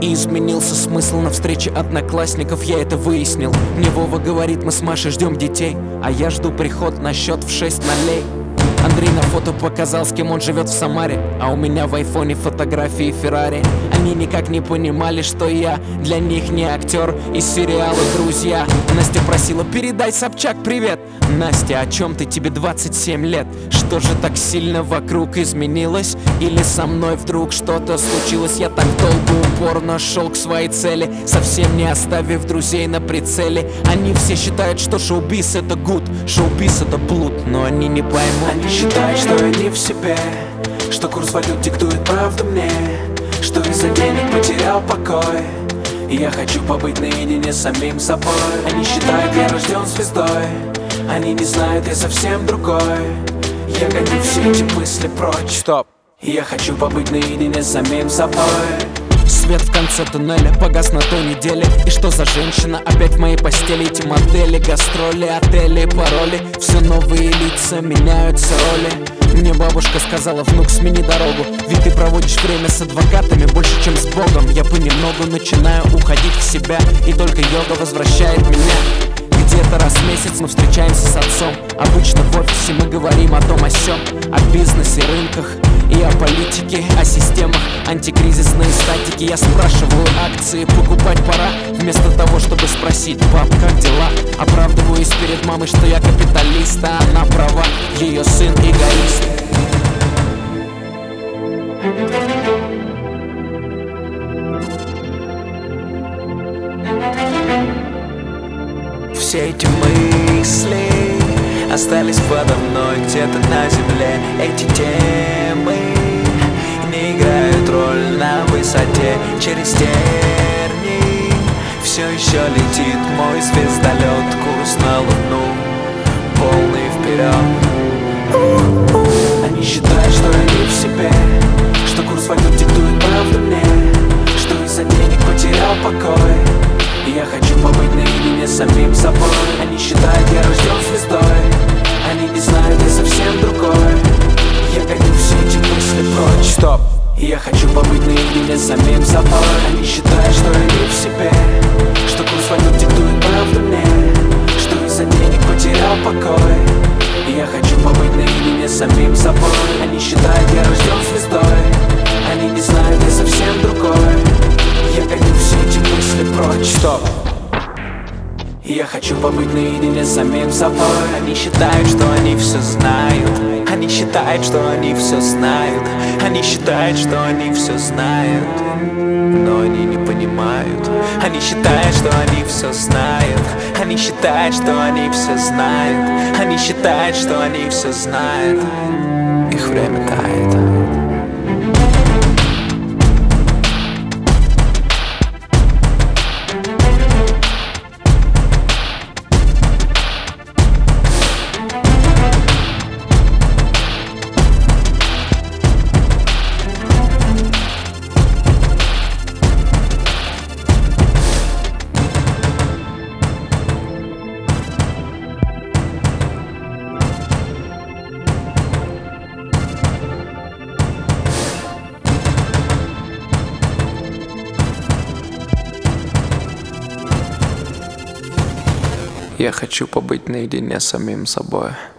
И изменился смысл на встрече одноклассников, я это выяснил. Мне Вова говорит, мы с Машей ждем детей, а я жду приход на счет в 6 нолей. Андрей на фото показал, с кем он живет в Самаре, а у меня в айфоне фотографии Феррари. Они никак не понимали, что я для них не актер из сериала «Друзья». Настя просила, передай Собчак привет. Настя, о чем ты, тебе 27 лет? Что же так сильно вокруг изменилось? Или со мной вдруг что-то случилось? Я так долго упорно шел к своей цели, совсем не оставив друзей на прицеле. Они все считают, что шоу-биз это гуд, шоу-биз это блуд, но они не поймут. Они считают, что я не в себе, что курс валют диктует правду мне, что из-за денег потерял покой, и я хочу побыть наедине с самим собой. Они считают, я рожден звездой, они не знают, я совсем другой. Я гоню все эти мысли прочь. Стоп. Я хочу побыть наедине с самим собой. Свет в конце туннеля погас на той неделе. И что за женщина опять в моей постели? Эти модели, гастроли, отели, пароли. Все новые лица, меняются роли. Мне бабушка сказала, внук, смени дорогу, ведь ты проводишь время с адвокатами больше, чем с Богом. Я понемногу начинаю уходить в себя, и только йога возвращает меня. Где-то раз в месяц мы встречаемся с отцом. Обычно в офисе мы говорим о том о сём, о бизнесе, рынках и о политике, о системах, антикризисные статики. Я спрашиваю, акции покупать пора? Вместо того, чтобы спросить, пап, как дела? Оправдываюсь перед мамой, что я капиталист, а она права, ее сын эгоист. Все эти мысли остались подо мной где-то на земле. Эти темы не играют роль на высоте. Через тернии все еще летит мой звездолет. Курс на Луну, полный вперед. Они считают, что я не в себе, что курс валют диктует правду мне, что из-за денег потерял покой, и я хочу побыть наедине с самим собой. Они считают, я рожден звездой, они не знают, я совсем другой. Я гоню все эти мысли прочь. Стоп. Я хочу побыть наедине с самим собой. Они считают, что я не в себе, что курс валют диктует правду мне, что из-за денег потерял покой, и я хочу побыть наедине с самим собой. Они считают, я рожден звездой, они не знают, я совсем другой. Я гоню все эти мысли прочь. Стоп. Я хочу побыть наедине с самим собой. Они считают, что они все знают, они считают, что они все знают, они считают, что они все знают, но они не понимают. Они считают, что они все знают, они считают, что они все знают, они считают, что они все знают. Их время тает. Я хочу побыть наедине с самим собой.